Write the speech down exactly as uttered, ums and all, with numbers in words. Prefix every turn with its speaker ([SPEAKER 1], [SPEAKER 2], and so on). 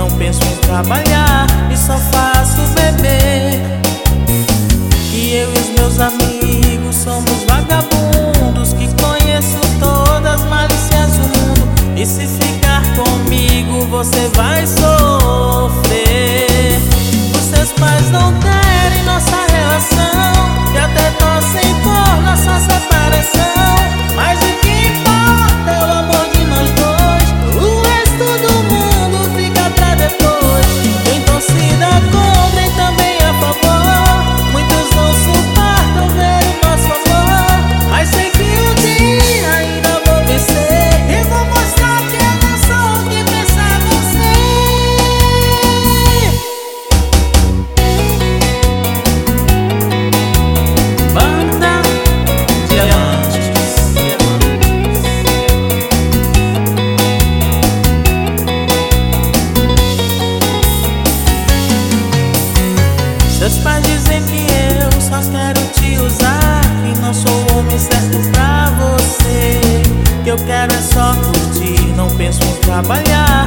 [SPEAKER 1] não penso em trabalhar e só faço beber. E eu e os meus amigos somos vagabundos que conheço todas as malícias do mundo. E se ficar comigo você vai sofrer. Os seus pais não querem nossa relação e até torcem por nossa separação, mas o que importa é o amor de nós dois. O resto do mundo fica pra depois. Tem torcida contra e também a favor. Muitos não suportam ver o nosso amor, mas sei que um dia ainda vou vencer e vou mostrar que eu não sou o que pensa você. Banda Diamantes. Seus pais dizem que eu só quero te usar, que não sou o homem certo pra você, que eu quero é só curtir, não penso em trabalhar